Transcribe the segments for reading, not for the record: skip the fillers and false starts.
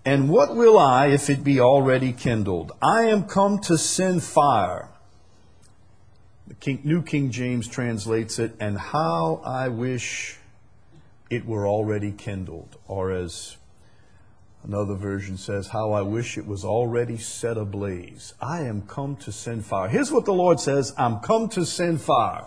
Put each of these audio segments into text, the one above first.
And what will I if it be already kindled? I am come to send fire. The New King James translates it, and how I wish it were already kindled. Or as another version says, how I wish it was already set ablaze. I am come to send fire. Here's what the Lord says, I'm come to send fire.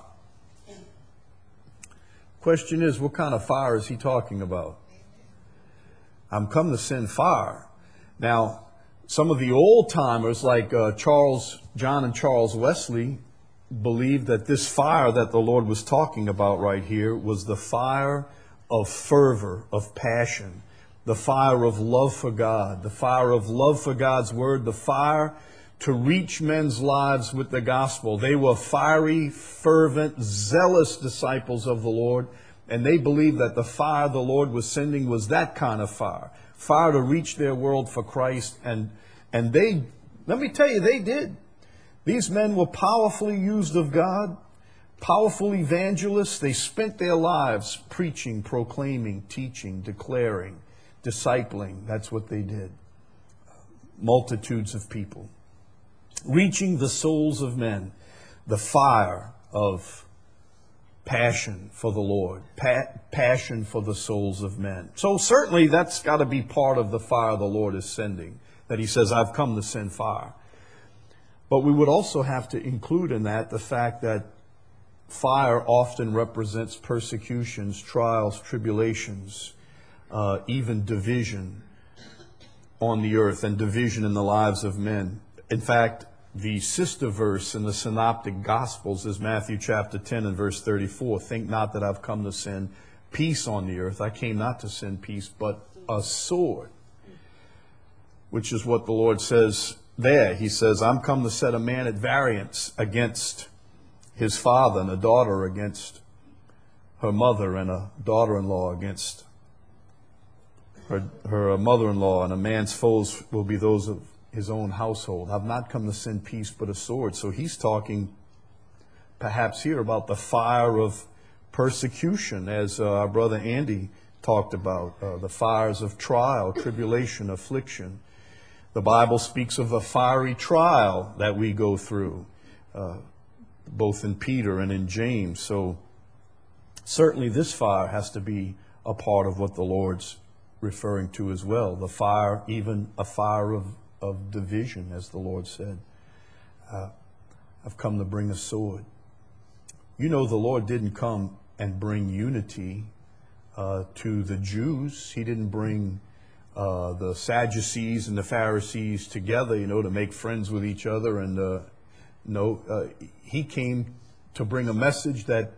Question is, what kind of fire is he talking about? I'm come to send fire. Now, some of the old timers like John and Charles Wesley believed that this fire that the Lord was talking about right here was the fire of fervor, of passion, the fire of love for God, the fire of love for God's word, the fire to reach men's lives with the gospel. They were fiery, fervent, zealous disciples of the Lord, and they believed that the fire the Lord was sending was that kind of fire to reach their world for Christ. And they, let me tell you, they did. These men were powerfully used of God, powerful evangelists. They spent their lives preaching, proclaiming, teaching, declaring, discipling. That's what they did. Multitudes of people. Reaching the souls of men. The fire of passion for the Lord. Passion for the souls of men. So certainly that's got to be part of the fire the Lord is sending. That he says, I've come to send fire. But we would also have to include in that the fact that fire often represents persecutions, trials, tribulations, even division on the earth and division in the lives of men. In fact, the sister verse in the Synoptic Gospels is Matthew chapter 10 and verse 34. Think not that I've come to send peace on the earth. I came not to send peace, but a sword. Which is what the Lord says there. He says, I'm come to set a man at variance against his father, and a daughter against her mother, and a daughter-in-law against her mother-in-law, and a man's foes will be those of his own household. I've not come to send peace but a sword. So he's talking perhaps here about the fire of persecution, as our brother Andy talked about, the fires of trial, tribulation, affliction. The Bible speaks of a fiery trial that we go through, both in Peter and in James. So certainly this fire has to be a part of what the Lord's referring to as well. The fire, even a fire of division, as the Lord said. I've come to bring a sword. You know, the Lord didn't come and bring unity to the Jews. He didn't bring the Sadducees and the Pharisees together, to make friends with each other. And he came to bring a message that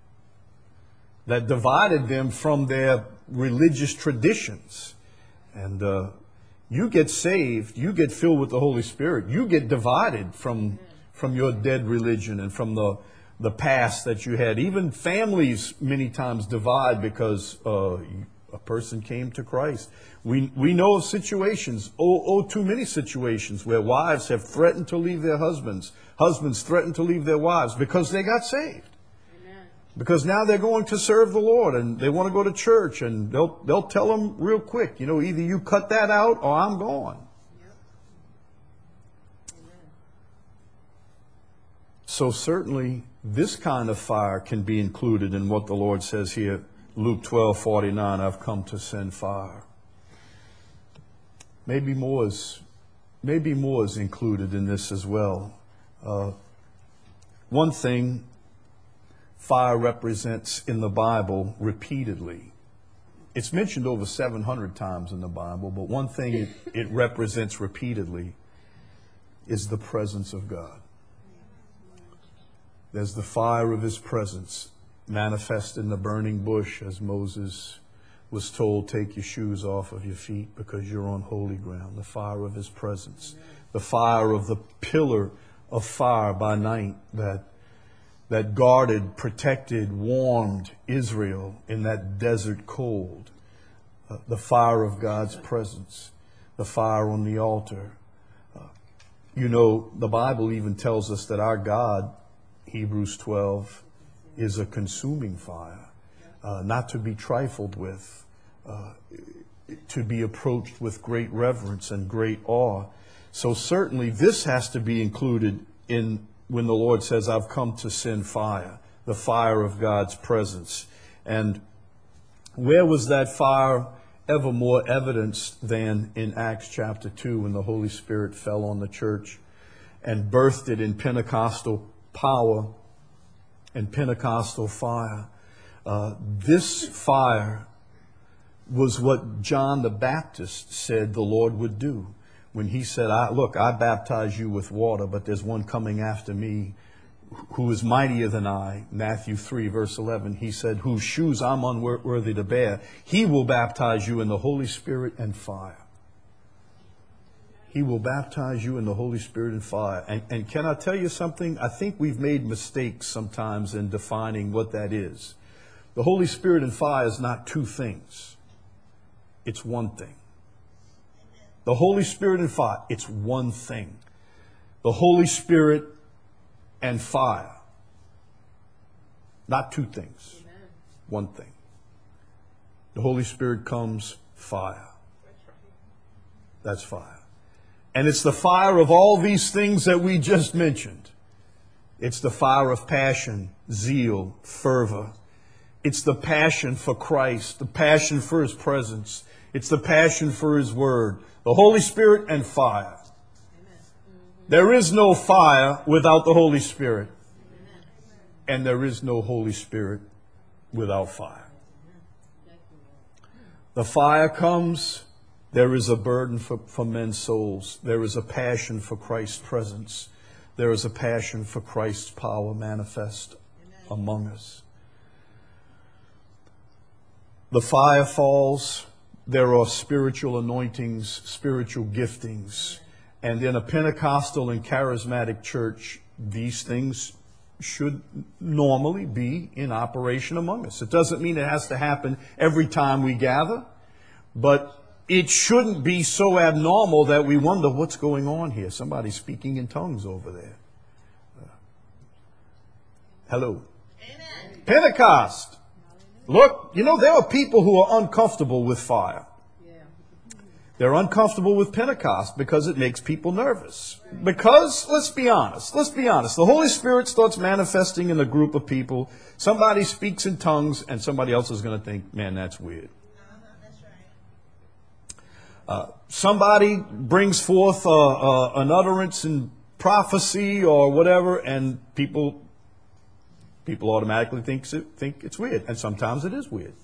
divided them from their religious traditions. And you get saved, you get filled with the Holy Spirit, you get divided from your dead religion and from the past that you had. Even families many times divide because a person came to Christ. We know of situations, too many situations, where wives have threatened to leave their husbands. Husbands threatened to leave their wives because they got saved. Amen. Because now they're going to serve the Lord and they want to go to church, and they'll tell them real quick, either you cut that out or I'm gone. Yep. Amen. So certainly this kind of fire can be included in what the Lord says here. Luke 12:49, I've come to send fire. Maybe more is included in this as well. One thing fire represents in the Bible repeatedly. It's mentioned over 700 times in the Bible, but one thing it represents repeatedly is the presence of God. There's the fire of His presence manifest in the burning bush, as Moses was told, take your shoes off of your feet because you're on holy ground. The fire of His presence. The fire of the pillar of fire by night that guarded, protected, warmed Israel in that desert cold. The fire of God's presence. The fire on the altar. The Bible even tells us that our God, Hebrews 12, is a consuming fire, not to be trifled with. to be approached with great reverence and great awe. So certainly this has to be included in when the Lord says, I've come to send fire, the fire of God's presence. And where was that fire ever more evidenced than in Acts chapter 2 when the Holy Spirit fell on the church and birthed it in Pentecostal power and Pentecostal fire? This fire was what John the Baptist said the Lord would do when he said, I baptize you with water, but there's one coming after me who is mightier than I. Matthew 3, verse 11, he said, whose shoes I'm unworthy to bear. He will baptize you in the Holy Spirit and fire. He will baptize you in the Holy Spirit and fire. And can I tell you something? I think we've made mistakes sometimes in defining what that is. The Holy Spirit and fire is not two things. It's one thing. The Holy Spirit and fire, it's one thing. The Holy Spirit and fire. Not two things. Amen. One thing. The Holy Spirit comes fire. That's fire. And it's the fire of all these things that we just mentioned. It's the fire of passion, zeal, fervor. It's the passion for Christ, the passion for His presence. It's the passion for His Word. The Holy Spirit and fire. There is no fire without the Holy Spirit. And there is no Holy Spirit without fire. The fire comes, there is a burden for men's souls. There is a passion for Christ's presence. There is a passion for Christ's power manifest among us. The fire falls. There are spiritual anointings, spiritual giftings. And in a Pentecostal and charismatic church, these things should normally be in operation among us. It doesn't mean it has to happen every time we gather, but it shouldn't be so abnormal that we wonder what's going on here. Somebody's speaking in tongues over there. Hello. Amen. Pentecost. Look, there are people who are uncomfortable with fire. They're uncomfortable with Pentecost because it makes people nervous. Because, let's be honest, the Holy Spirit starts manifesting in a group of people. Somebody speaks in tongues and somebody else is going to think, man, that's weird. Somebody brings forth an utterance in prophecy or whatever, and people automatically think it's weird. And sometimes it is weird.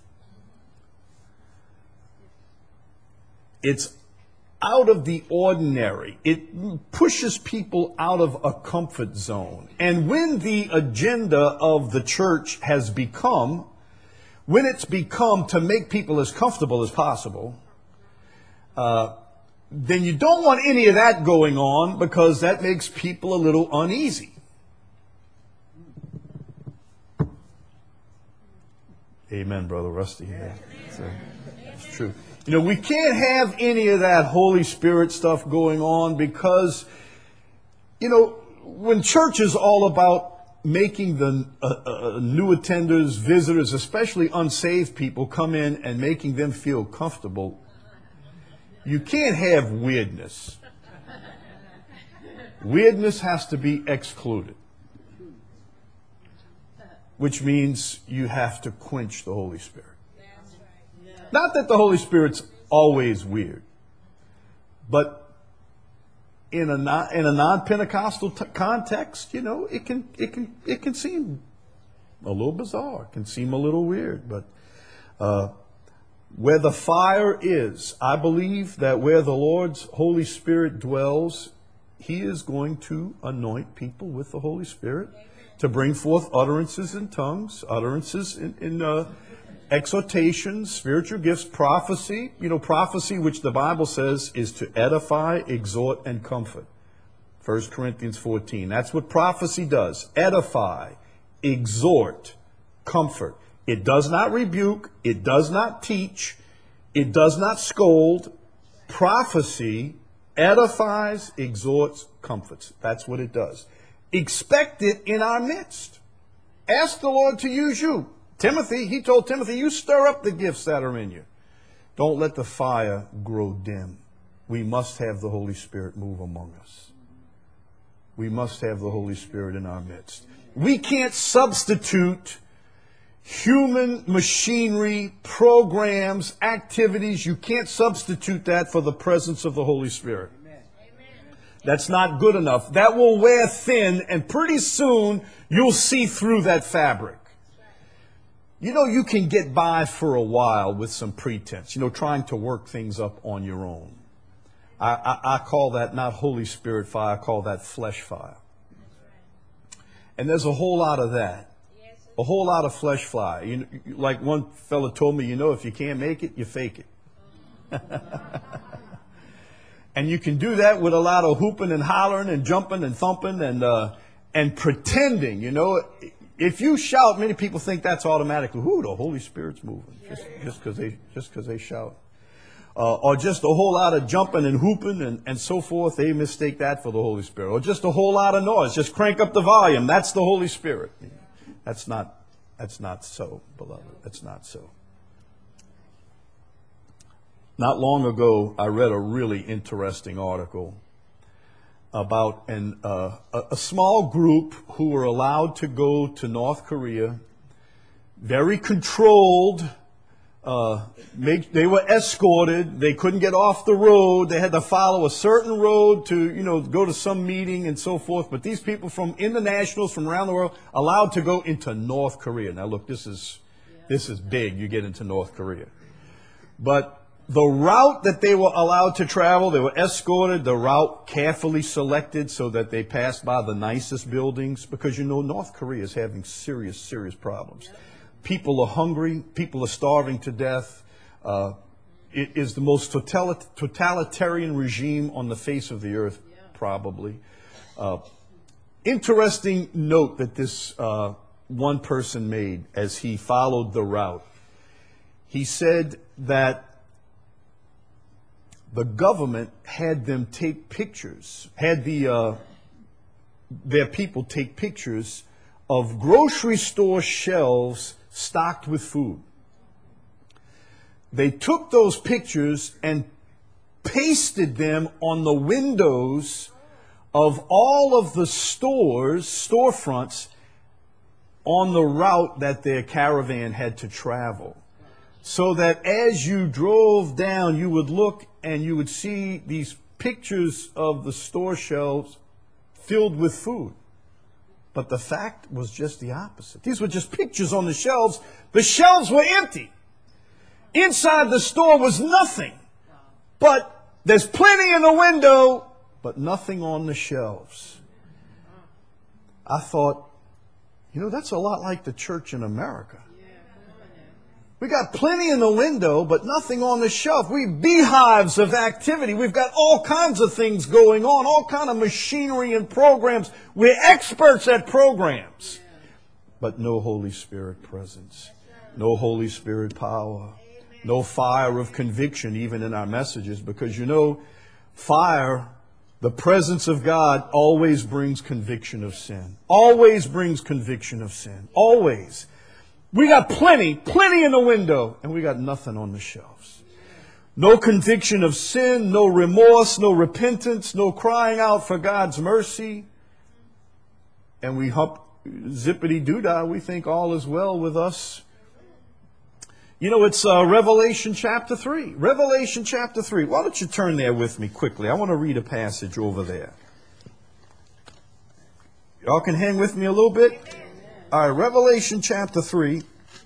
It's out of the ordinary. It pushes people out of a comfort zone. And when the agenda of the church has become, when it's become to make people as comfortable as possible, then you don't want any of that going on because that makes people a little uneasy. Amen, Brother Rusty. Yeah. It's true. We can't have any of that Holy Spirit stuff going on because, when church is all about making the new attenders, visitors, especially unsaved people, come in and making them feel comfortable, you can't have weirdness. Weirdness has to be excluded, which means you have to quench the Holy Spirit. Not that the Holy Spirit's always weird, but in a non-Pentecostal context, it can seem a little bizarre, it can seem a little weird. But where the fire is, I believe that where the Lord's Holy Spirit dwells, He is going to anoint people with the Holy Spirit to bring forth utterances in tongues, utterances in exhortations, spiritual gifts, prophecy. Prophecy, which the Bible says is to edify, exhort, and comfort. 1 Corinthians 14. That's what prophecy does. Edify, exhort, comfort. It does not rebuke. It does not teach. It does not scold. Prophecy edifies, exhorts, comforts. That's what it does. Expect it in our midst. Ask the Lord to use you. Timothy, he told Timothy, you stir up the gifts that are in you. Don't let the fire grow dim. We must have the Holy Spirit move among us. We must have the Holy Spirit in our midst. We can't substitute human machinery, programs, activities. You can't substitute that for the presence of the Holy Spirit. That's not good enough. That will wear thin, and pretty soon you'll see through that fabric. You know, you can get by for a while with some pretense, trying to work things up on your own. I call that not Holy Spirit fire, I call that flesh fire. And there's a whole lot of that. A whole lot of flesh fire. Like one fella told me, if you can't make it, you fake it. And you can do that with a lot of hooping and hollering and jumping and thumping and pretending, If you shout, many people think that's automatically, the Holy Spirit's moving, just because they shout. Or just a whole lot of jumping and hooping and so forth, they mistake that for the Holy Spirit. Or just a whole lot of noise, just crank up the volume, that's the Holy Spirit. That's not so, beloved. That's not so. Not long ago, I read a really interesting article about a small group who were allowed to go to North Korea, very controlled. They were escorted. They couldn't get off the road. They had to follow a certain road to, go to some meeting and so forth. But these people from internationals from around the world allowed to go into North Korea. Now, look, this is big. You get into North Korea. But the route that they were allowed to travel, they were escorted, the route carefully selected so that they passed by the nicest buildings. Because, North Korea is having serious, serious problems. People are hungry. People are starving to death. It is the most totalitarian regime on the face of the earth, probably. Interesting note that this one person made as he followed the route. He said that the government had them take pictures, had their people take pictures of grocery store shelves stocked with food. They took those pictures and pasted them on the windows of all of the storefronts on the route that their caravan had to travel. So that as you drove down, you would look and you would see these pictures of the store shelves filled with food. But the fact was just the opposite. These were just pictures on the shelves. The shelves were empty. Inside the store was nothing. But there's plenty in the window, but nothing on the shelves. I thought, that's a lot like the church in America. We got plenty in the window, but nothing on the shelf. We beehives of activity. We've got all kinds of things going on, all kind of machinery and programs. We're experts at programs. But no Holy Spirit presence. No Holy Spirit power. No fire of conviction even in our messages. Because fire, the presence of God always brings conviction of sin. Always brings conviction of sin. Always. We got plenty in the window, and we got nothing on the shelves. No conviction of sin, no remorse, no repentance, no crying out for God's mercy. And we hop zippity-doo-dah, we think all is well with us. It's Revelation chapter 3. Revelation chapter 3. Why don't you turn there with me quickly? I want to read a passage over there. Y'all can hang with me a little bit? All right, Revelation chapter 3,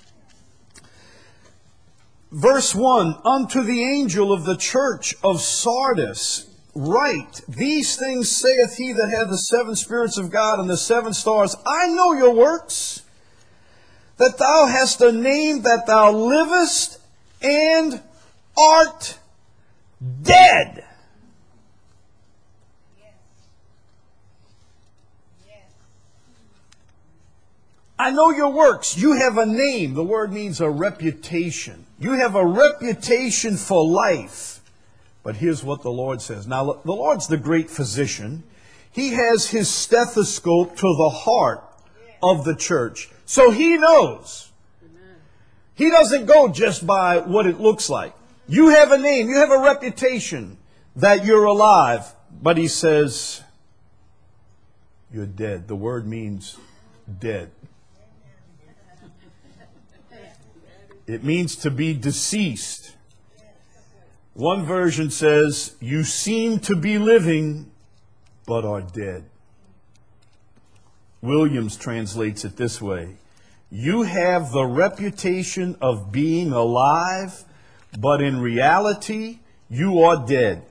verse 1. Unto the angel of the church of Sardis write, These things saith he that hath the 7 spirits of God and the 7 stars. I know your works, that thou hast a name, that thou livest and art dead. I know your works. You have a name. The word means a reputation. You have a reputation for life. But here's what the Lord says. Now, the Lord's the great physician. He has his stethoscope to the heart of the church. So he knows. He doesn't go just by what it looks like. You have a name, you have a reputation that you're alive. But he says, you're dead. The word means dead. It means to be deceased. One version says, you seem to be living, but are dead. Williams translates it this way. You have the reputation of being alive, but in reality, you are dead.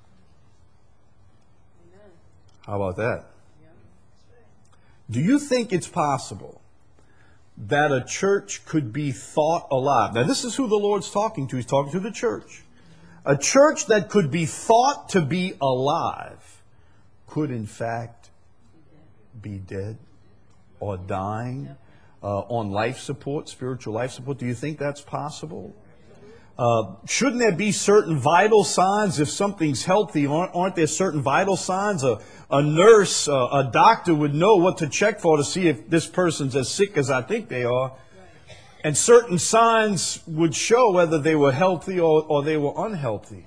How about that? Do you think it's possible that a church could be thought alive? Now, this is who the Lord's talking to. He's talking to the church. A church that could be thought to be alive could, in fact, be dead or dying on life support, spiritual life support. Do you think that's possible? Shouldn't there be certain vital signs if something's healthy? Aren't there certain vital signs? A nurse, a doctor would know what to check for to see if this person's as sick as I think they are. And certain signs would show whether they were healthy or they were unhealthy.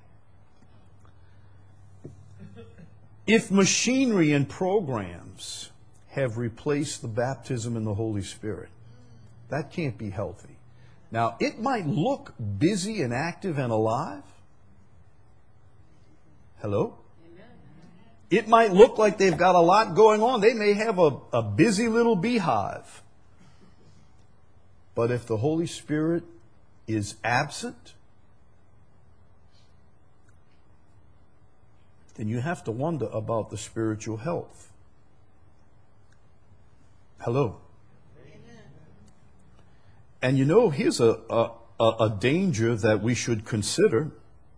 If machinery and programs have replaced the baptism in the Holy Spirit, that can't be healthy. Now, it might look busy and active and alive. Hello? It might look like they've got a lot going on. They may have a busy little beehive. But if the Holy Spirit is absent, then you have to wonder about the spiritual health. Hello? And you know, here's a danger that we should consider.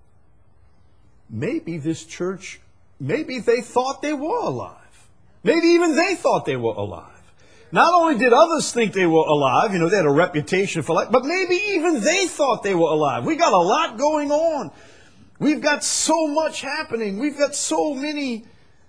Maybe this church, maybe they thought they were alive. Maybe even they thought they were alive. Not only did others think they were alive, you know, they had a reputation for life, but maybe even they thought they were alive. We got a lot going on. We've got so much happening. We've got so many.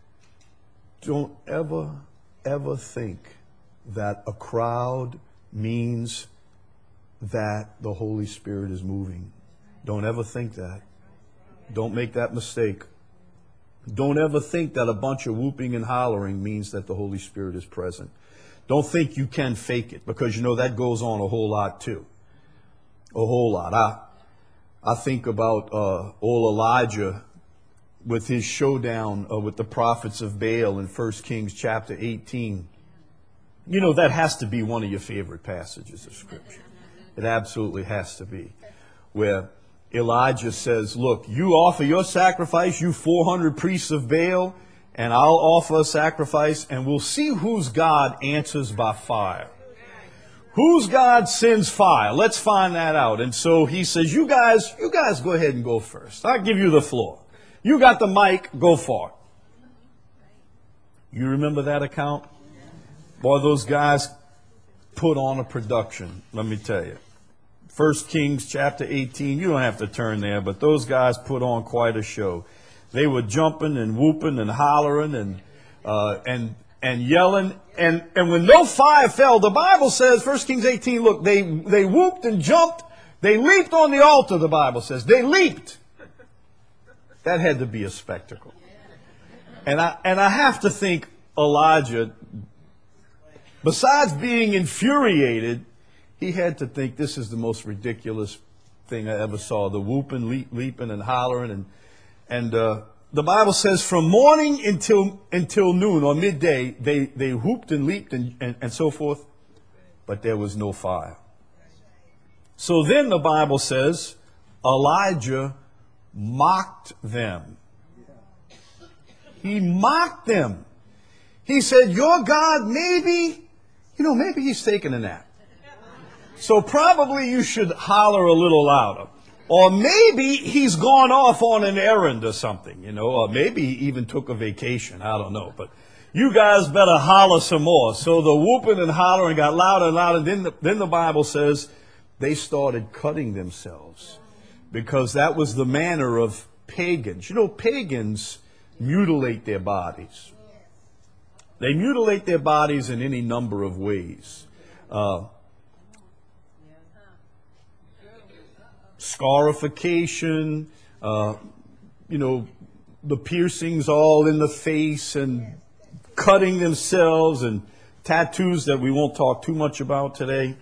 Don't ever think that a crowd means that the Holy Spirit is moving. Don't ever think that. Don't make that mistake. Don't ever think that a bunch of whooping and hollering means that the Holy Spirit is present. Don't think you can fake it, because you know that goes on a whole lot too. A whole lot. I think about old Elijah with his showdown with the prophets of Baal in 1 Kings chapter 18. You know, that has to be one of your favorite passages of Scripture. It absolutely has to be. Where Elijah says, look, you offer your sacrifice, you 400 priests of Baal, and I'll offer a sacrifice, and we'll see whose God answers by fire. Whose God sends fire? Let's find that out. And so he says, you guys go ahead and go first. I'll give you the floor. You got the mic, go for it. You remember that account? Boy, those guys put on a production, let me tell you. 1 Kings chapter 18, you don't have to turn there, but those guys put on quite a show. They were jumping and whooping and hollering and yelling. And when no fire fell, the Bible says, 1 Kings 18, look, they whooped and jumped. They leaped on the altar, the Bible says. They leaped. That had to be a spectacle. And I have to think Elijah, besides being infuriated, he had to think this is the most ridiculous thing I ever saw. The whooping, leaping, and hollering. And the Bible says from morning until noon or midday, they whooped and leaped and so forth, but there was no fire. So then the Bible says Elijah mocked them. He mocked them. He said, your God, maybe he's taking a nap. So probably you should holler a little louder. Or maybe he's gone off on an errand or something, or maybe he even took a vacation. I don't know. But you guys better holler some more. So the whooping and hollering got louder and louder. Then the Bible says they started cutting themselves, because that was the manner of pagans. Pagans mutilate their bodies. They mutilate their bodies in any number of ways. scarification, the piercings all in the face and cutting themselves and tattoos that we won't talk too much about today.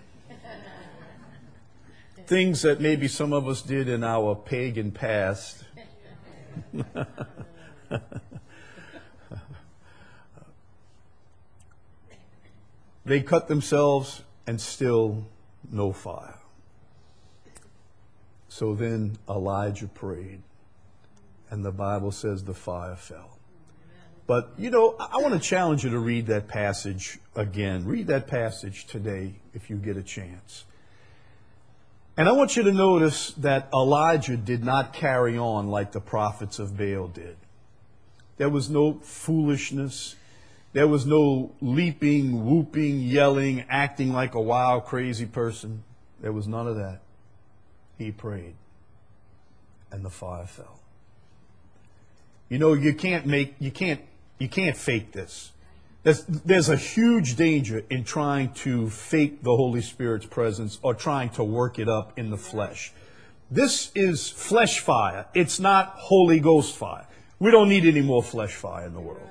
Things that maybe some of us did in our pagan past. They cut themselves and still no fire. So then Elijah prayed, and the Bible says the fire fell. But, I want to challenge you to read that passage again. Read that passage today if you get a chance. And I want you to notice that Elijah did not carry on like the prophets of Baal did. There was no foolishness. There was no leaping, whooping, yelling, acting like a wild, crazy person. There was none of that. He prayed, and the fire fell. You can't fake this. There's a huge danger in trying to fake the Holy Spirit's presence or trying to work it up in the flesh. This is flesh fire. It's not Holy Ghost fire. We don't need any more flesh fire in the world.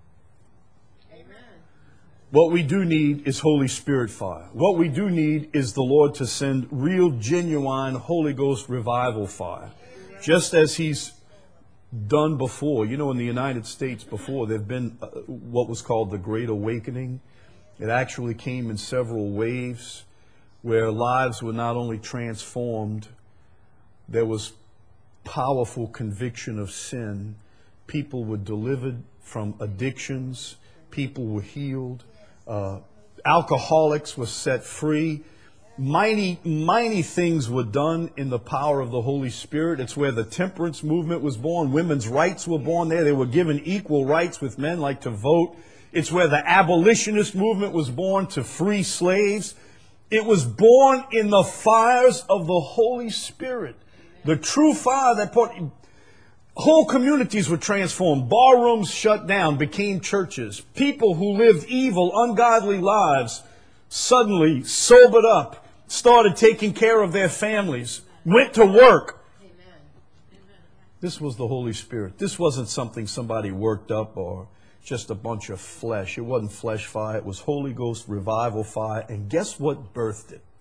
What we do need is Holy Spirit fire. What we do need is the Lord to send real, genuine Holy Ghost revival fire. Just as He's done before. In the United States before, there have been what was called the Great Awakening. It actually came in several waves where lives were not only transformed, there was powerful conviction of sin. People were delivered from addictions. People were healed. Alcoholics were set free. Mighty things were done in the power of the Holy Spirit. It's where the temperance movement was born. Women's rights were born there. They were given equal rights with men, like to vote. It's where the abolitionist movement was born, to free slaves. It was born in the fires of the Holy Spirit. The true fire that whole communities were transformed. Barrooms shut down, became churches. People who lived evil, ungodly lives suddenly sobered up, started taking care of their families, went to work. This was the Holy Spirit. This wasn't something somebody worked up or just a bunch of flesh. It wasn't flesh fire. It was Holy Ghost revival fire. And guess what birthed it?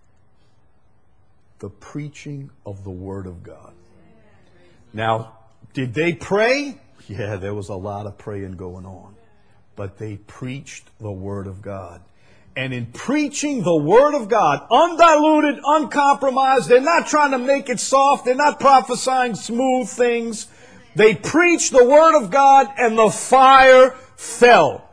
The preaching of the Word of God. Now, did they pray? Yeah, there was a lot of praying going on. But they preached the Word of God. And in preaching the Word of God, undiluted, uncompromised, they're not trying to make it soft. They're not prophesying smooth things. They preached the Word of God, and the fire fell.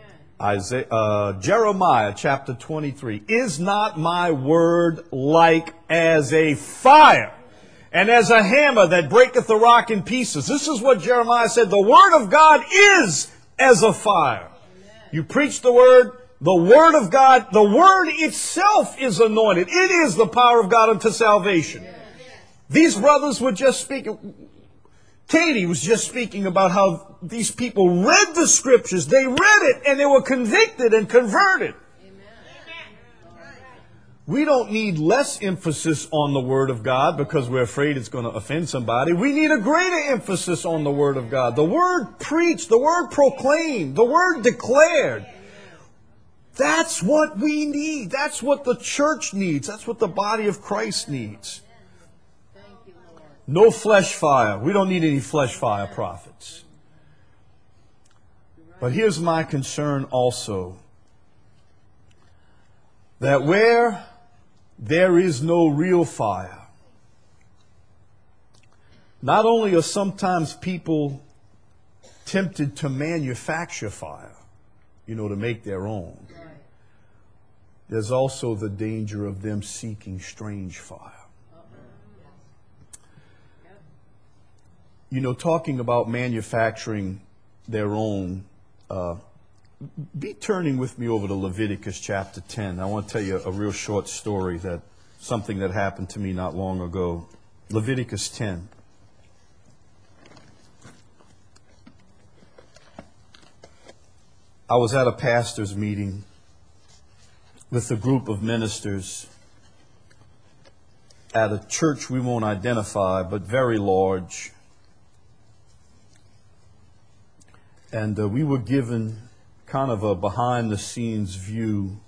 Jeremiah chapter 23. Is not my word like as a fire, and as a hammer that breaketh the rock in pieces? This is what Jeremiah said. The Word of God is as a fire. You preach the Word of God, the Word itself is anointed. It is the power of God unto salvation. These brothers were just speaking. Katie was just speaking about how these people read the Scriptures. They read it and they were convicted and converted. We don't need less emphasis on the Word of God because we're afraid it's going to offend somebody. We need a greater emphasis on the Word of God. The Word preached, the Word proclaimed, the Word declared. That's what we need. That's what the church needs. That's what the body of Christ needs. No flesh fire. We don't need any flesh fire prophets. But here's my concern also. That where there is no real fire, not only are sometimes people tempted to manufacture fire, to make their own, there's also the danger of them seeking strange fire. Talking about manufacturing their own, be turning with me over to Leviticus chapter 10. I want to tell you a real short story, something that happened to me not long ago. Leviticus 10. I was at a pastor's meeting with a group of ministers, at a church we won't identify, but very large. And we were given kind of a behind-the-scenes view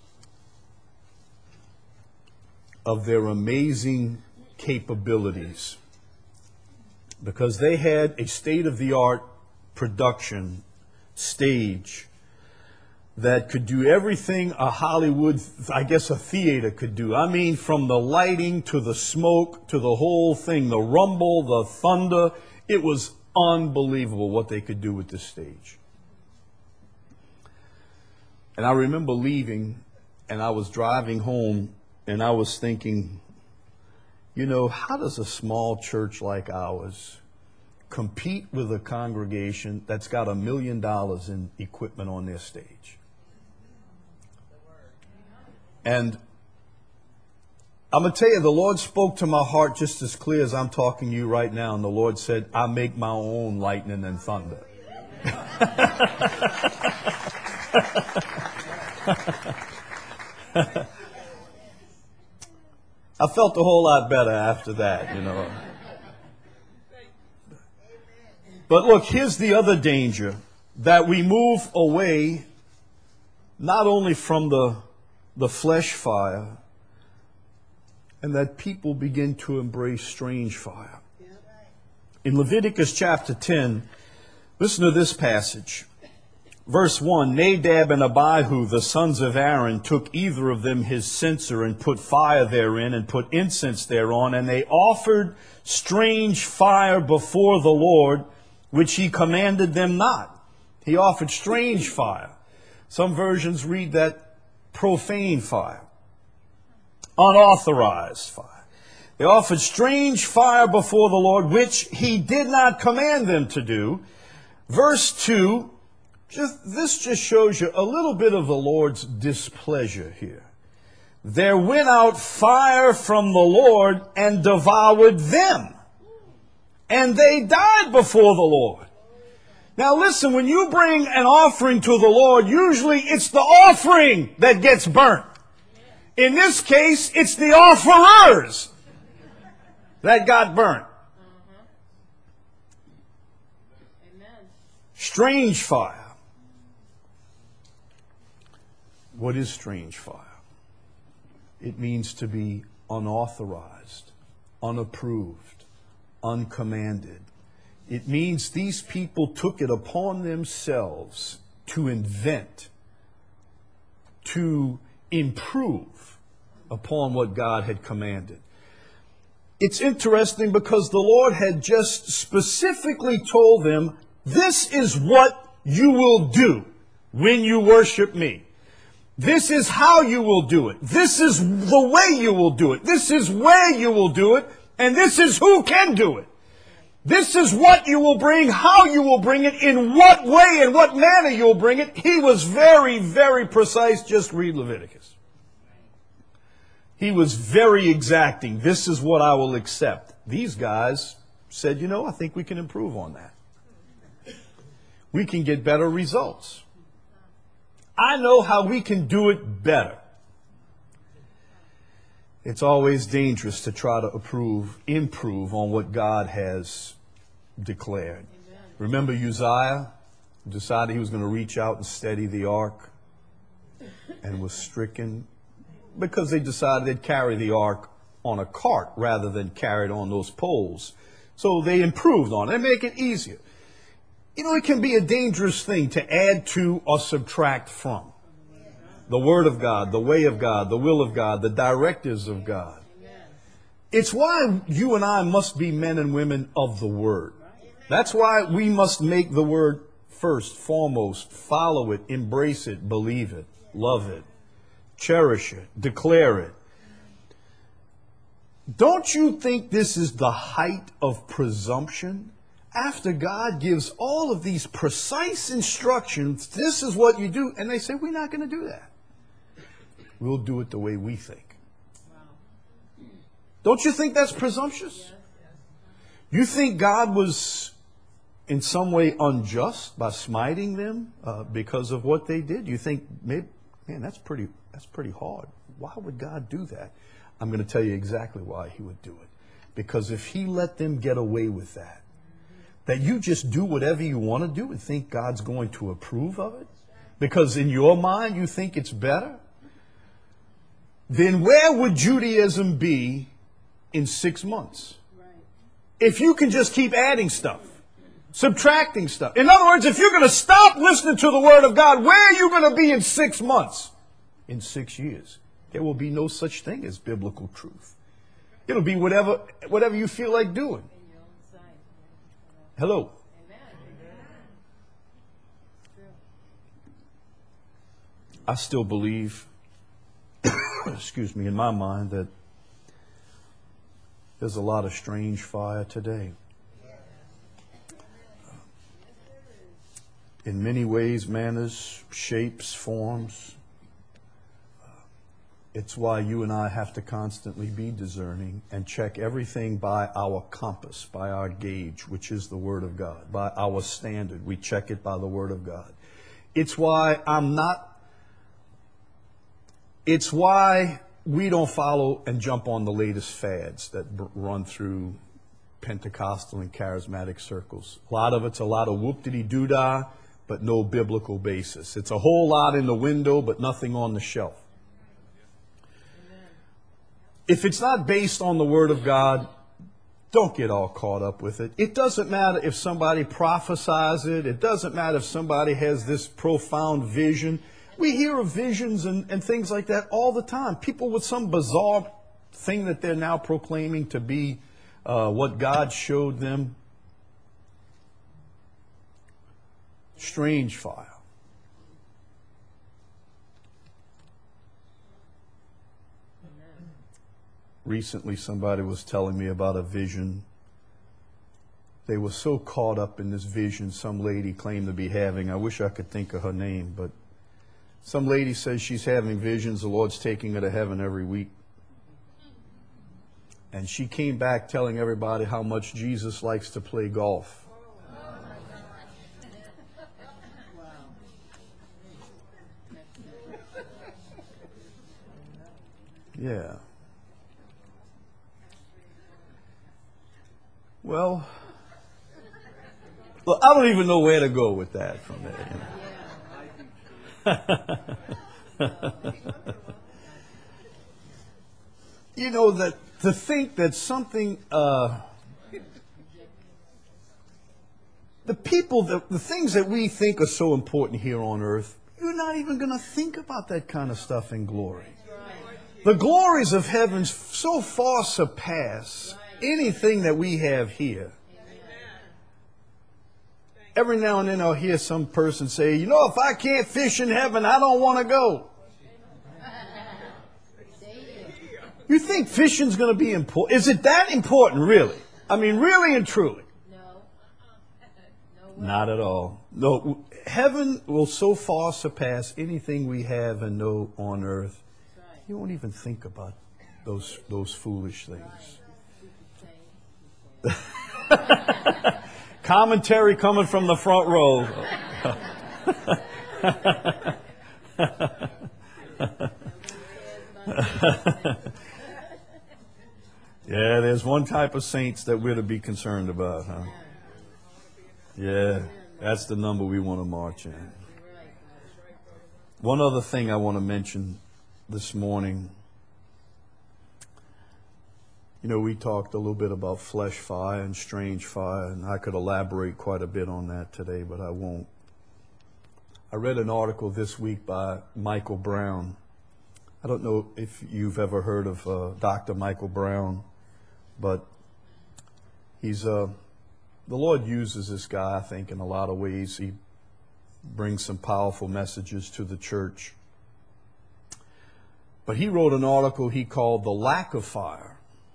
of their amazing capabilities, because they had a state-of-the-art production stage that could do everything a Hollywood, I guess a theater could do. I mean, from the lighting to the smoke to the whole thing, the rumble, the thunder. It was unbelievable what they could do with this stage. And I remember leaving, and I was driving home, and I was thinking, you know, how does a small church like ours compete with a congregation that's got $1 million in equipment on their stage? And I'm going to tell you, the Lord spoke to my heart just as clear as I'm talking to you right now. And the Lord said, I make my own lightning and thunder. I felt a whole lot better after that, you know. But look, here's the other danger, that we move away not only from the flesh fire, and that people begin to embrace strange fire. In Leviticus chapter 10, listen to this passage. Verse 1, Nadab and Abihu, the sons of Aaron, took either of them his censer and put fire therein and put incense thereon, and they offered strange fire before the Lord, which he commanded them not. He offered strange fire. Some versions read that profane fire, unauthorized fire. They offered strange fire before the Lord, which he did not command them to do. Verse 2, this just shows you a little bit of the Lord's displeasure here. There went out fire from the Lord and devoured them, and they died before the Lord. Now listen, when you bring an offering to the Lord, usually it's the offering that gets burnt. In this case, it's the offerers that got burnt. Strange fire. What is strange fire? It means to be unauthorized, unapproved, uncommanded. It means these people took it upon themselves to invent, to improve upon what God had commanded. It's interesting because the Lord had just specifically told them, this is what you will do when you worship me. This is how you will do it. This is the way you will do it. This is where you will do it. And this is who can do it. This is what you will bring, how you will bring it, in what way and what manner you will bring it. He was very, very precise. Just read Leviticus. He was very exacting. This is what I will accept. These guys said, you know, I think we can improve on that. We can get better results. I know how we can do it better. It's always dangerous to try to improve on what God has declared. Amen. Remember Uzziah decided he was going to reach out and steady the ark and was stricken because they decided they'd carry the ark on a cart rather than carry it on those poles. So they improved on it and make it easier. You know, it can be a dangerous thing to add to or subtract from the Word of God, the way of God, the will of God, the directives of God. It's why you and I must be men and women of the Word. That's why we must make the Word first, foremost, follow it, embrace it, believe it, love it, cherish it, declare it. Don't you think this is the height of presumption? After God gives all of these precise instructions, this is what you do, and they say, we're not going to do that. We'll do it the way we think. Wow. Don't you think that's presumptuous? Yes, yes. You think God was in some way unjust by smiting them because of what they did? You think, maybe, man, that's pretty hard. Why would God do that? I'm going to tell you exactly why he would do it. Because if he let them get away with that, that you just do whatever you want to do and think God's going to approve of it, because in your mind you think it's better, then where would Judaism be in 6 months? If you can just keep adding stuff, subtracting stuff. In other words, if you're going to stop listening to the Word of God, where are you going to be in 6 months? In 6 years. There will be no such thing as biblical truth. It'll be whatever you feel like doing. Hello. I still believe, excuse me, in my mind that there's a lot of strange fire today. In many ways, manners, shapes, forms. It's why you and I have to constantly be discerning and check everything by our compass, by our gauge, which is the Word of God, by our standard. We check it by the Word of God. It's why we don't follow and jump on the latest fads that run through Pentecostal and charismatic circles. A lot of it's a lot of whoop-de-doo-dah, but no biblical basis. It's a whole lot in the window, but nothing on the shelf. If it's not based on the Word of God, don't get all caught up with it. It doesn't matter if somebody prophesies it. It doesn't matter if somebody has this profound vision. We hear of visions and things like that all the time. People with some bizarre thing that they're now proclaiming to be what God showed them. Strange fire. Recently, somebody was telling me about a vision. They were so caught up in this vision some lady claimed to be having. I wish I could think of her name, but some lady says she's having visions. The Lord's taking her to heaven every week. And she came back telling everybody how much Jesus likes to play golf. Yeah. Well, I don't even know where to go with that from there. You know, that to think that something, the things that we think are so important here on earth, you're not even going to think about that kind of stuff in glory. The glories of heaven so far surpass anything that we have here. Every now and then I'll hear some person say, you know, if I can't fish in heaven, I don't want to go. You think fishing's going to be important? Is it that important, really? I mean, really and truly? No. Not at all. No, heaven will so far surpass anything we have and know on earth. You won't even think about those foolish things. Commentary coming from the front row. Yeah, there's one type of saints that we're to be concerned about, huh? Yeah, that's the number we want to march in. One other thing I want to mention this morning. You know, we talked a little bit about flesh fire and strange fire, and I could elaborate quite a bit on that today, but I won't. I read an article this week by Michael Brown. I don't know if you've ever heard of Dr. Michael Brown, but he's the Lord uses this guy, I think, in a lot of ways. He brings some powerful messages to the church. But he wrote an article he called The Lack of Fire.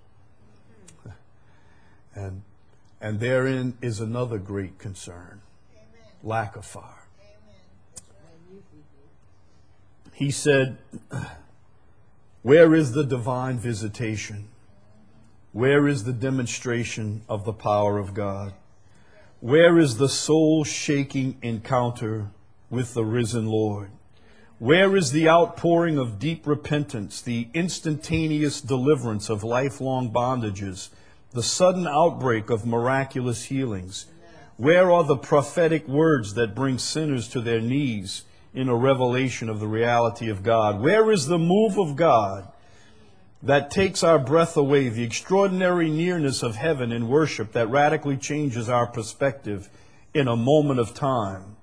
And therein is another great concern. Amen. Lack of fire. Amen. He said, where is the divine visitation? Where is the demonstration of the power of God? Where is the soul-shaking encounter with the risen Lord? Where is the outpouring of deep repentance, the instantaneous deliverance of lifelong bondages, the sudden outbreak of miraculous healings? Where are the prophetic words that bring sinners to their knees in a revelation of the reality of God? Where is the move of God that takes our breath away, the extraordinary nearness of heaven in worship that radically changes our perspective in a moment of time?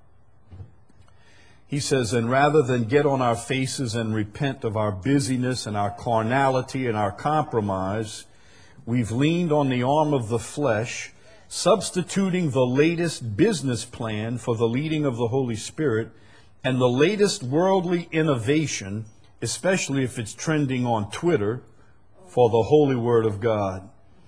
He says, and rather than get on our faces and repent of our busyness and our carnality and our compromise, we've leaned on the arm of the flesh, substituting the latest business plan for the leading of the Holy Spirit and the latest worldly innovation, especially if it's trending on Twitter, for the holy word of God.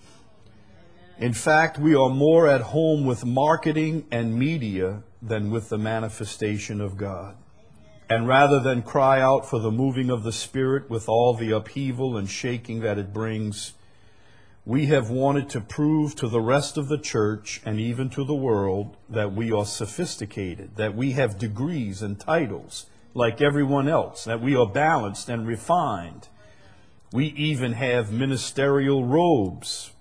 In fact, we are more at home with marketing and media than with the manifestation of God. And rather than cry out for the moving of the Spirit with all the upheaval and shaking that it brings, we have wanted to prove to the rest of the church and even to the world that we are sophisticated, that we have degrees and titles like everyone else, that we are balanced and refined. We even have ministerial robes.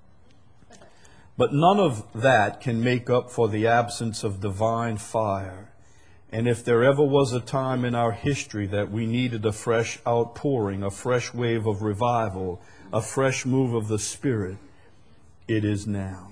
But none of that can make up for the absence of divine fire. And if there ever was a time in our history that we needed a fresh outpouring, a fresh wave of revival, a fresh move of the Spirit, it is now.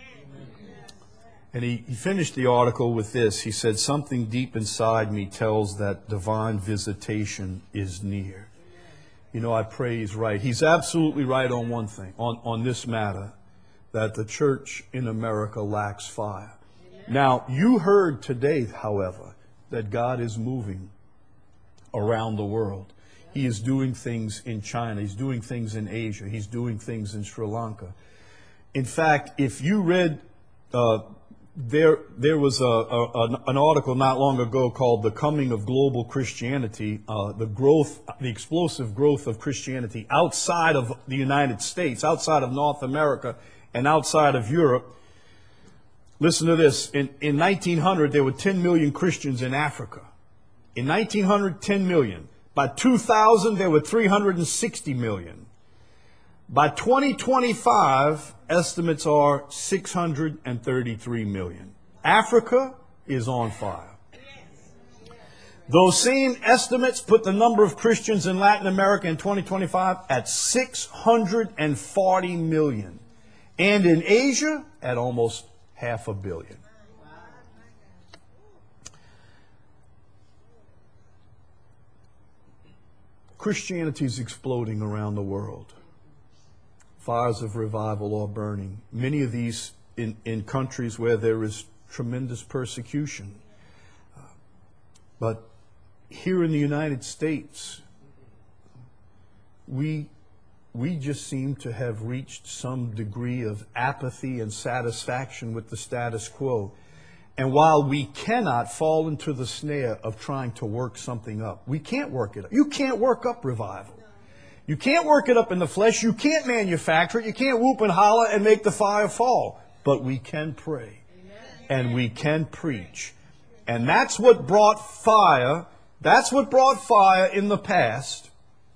And he finished the article with this. He said, something deep inside me tells that divine visitation is near. You know, I pray he's right. He's absolutely right on one thing, on this matter, that the church in America lacks fire. Now, you heard today, however, that God is moving around the world. He is doing things in China. He's doing things in Asia. He's doing things in Sri Lanka. In fact, if you read, there was an article not long ago called "The Coming of Global Christianity," the explosive growth of Christianity outside of the United States, outside of North America, and outside of Europe. Listen to this. In 1900, there were 10 million Christians in Africa. In 1900, 10 million. By 2000, there were 360 million. By 2025, estimates are 633 million. Africa is on fire. Those same estimates put the number of Christians in Latin America in 2025 at 640 million. And in Asia, at almost 500 million. Christianity is exploding around the world. Fires of revival are burning. Many of these in countries where there is tremendous persecution. But here in the United States, we just seem to have reached some degree of apathy and satisfaction with the status quo. And while we cannot fall into the snare of trying to work something up, we can't work it up. You can't work up revival. You can't work it up in the flesh. You can't manufacture it. You can't whoop and holler and make the fire fall. But we can pray. And we can preach. And that's what brought fire. That's what brought fire in the past.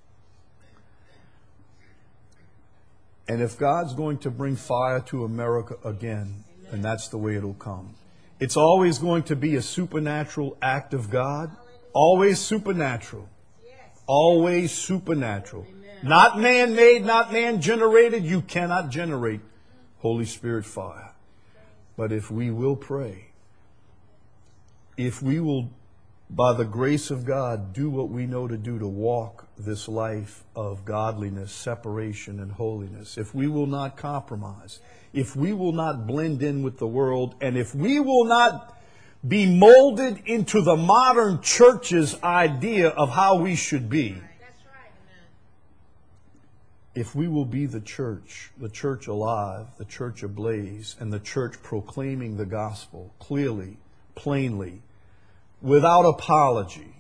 And if God's going to bring fire to America again, then that's the way it'll come. It's always going to be a supernatural act of God. Always supernatural. Always supernatural. Not man-made, not man-generated. You cannot generate Holy Spirit fire. But if we will pray, if we will, by the grace of God, do what we know to do to walk this life of godliness, separation, and holiness, if we will not compromise, if we will not blend in with the world, and if we will not be molded into the modern church's idea of how we should be, if we will be the church alive, the church ablaze, and the church proclaiming the gospel clearly, plainly, without apology,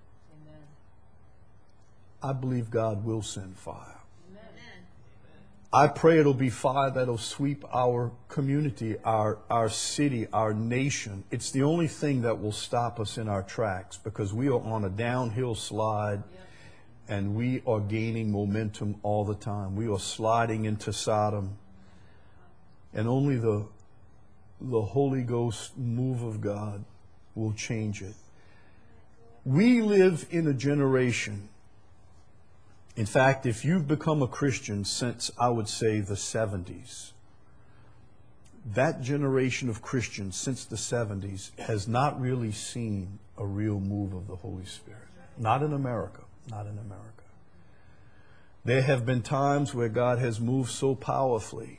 I believe God will send fire. I pray it'll be fire that'll sweep our community, our city, our nation. It's the only thing that will stop us in our tracks, because we are on a downhill slide and we are gaining momentum all the time. We are sliding into Sodom, and only the Holy Ghost move of God will change it. We live in a generation. In fact, if you've become a Christian since, I would say, the 70s, that generation of Christians since the 70s has not really seen a real move of the Holy Spirit. Not in America. Not in America. There have been times where God has moved so powerfully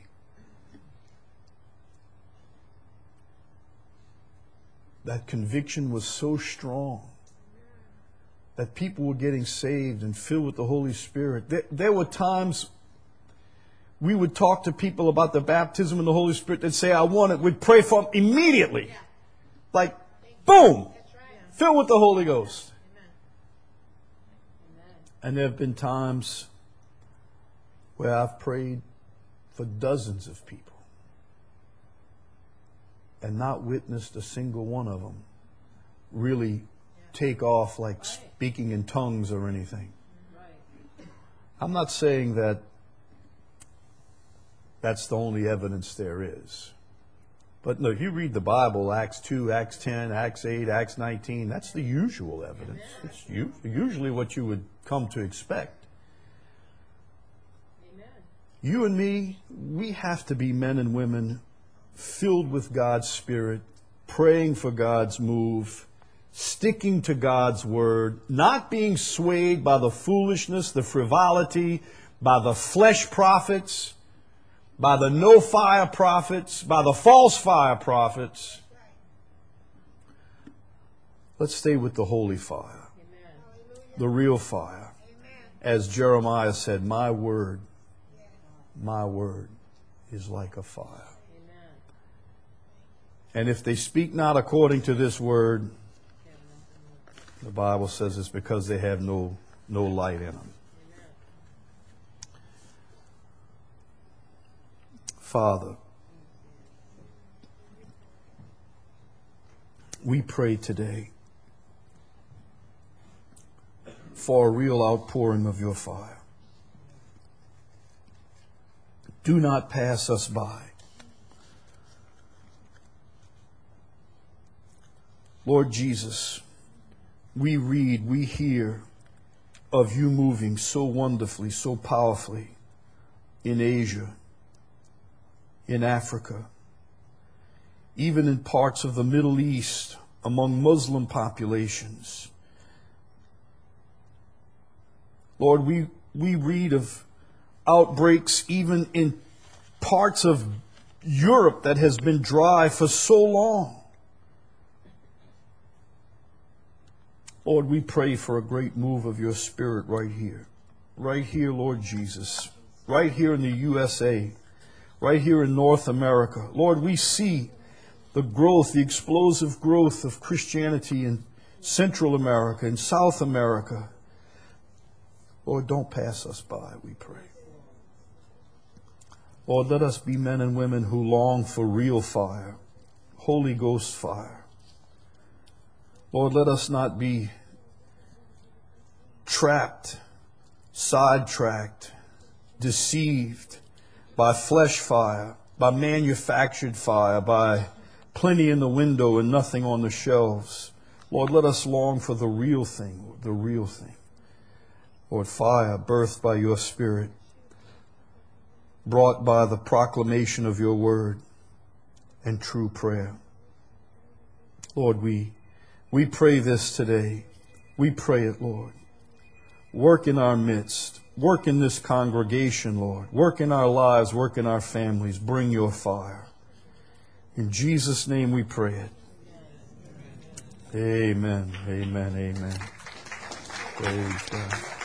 that conviction was so strong that people were getting saved and filled with the Holy Spirit. There were times we would talk to people about the baptism in the Holy Spirit. They'd say, I want it. We'd pray for them immediately. Yeah. Like, boom, filled with the Holy Ghost. Amen. And there have been times where I've prayed for dozens of people and not witnessed a single one of them really take off like speaking in tongues or anything. I'm not saying that that's the only evidence there is. But no, if you read the Bible, Acts 2, Acts 10, Acts 8, Acts 19, that's the usual evidence. It's usually what you would come to expect. You and me, we have to be men and women filled with God's Spirit, praying for God's move, sticking to God's word, not being swayed by the foolishness, the frivolity, by the flesh prophets, by the no fire prophets, by the false fire prophets. Let's stay with the holy fire, the real fire. As Jeremiah said, my word is like a fire. And if they speak not according to this word, the Bible says it's because they have no light in them. Father, we pray today for a real outpouring of your fire. Do not pass us by. Lord Jesus, we read, we hear of you moving so wonderfully, so powerfully in Asia, in Africa, even in parts of the Middle East, among Muslim populations. Lord, we read of outbreaks even in parts of Europe that has been dry for so long. Lord, we pray for a great move of your Spirit right here, Lord Jesus, right here in the USA, right here in North America. Lord, we see the growth, the explosive growth of Christianity in Central America, in South America. Lord, don't pass us by, we pray. Lord, let us be men and women who long for real fire, Holy Ghost fire. Lord, let us not be trapped, sidetracked, deceived by flesh fire, by manufactured fire, by plenty in the window and nothing on the shelves. Lord, let us long for the real thing, the real thing. Lord, fire birthed by your Spirit, brought by the proclamation of your word and true prayer. Lord, we pray this today. We pray it, Lord. Work in our midst. Work in this congregation, Lord. Work in our lives. Work in our families. Bring your fire. In Jesus' name we pray it. Amen. Amen. Amen. Praise God.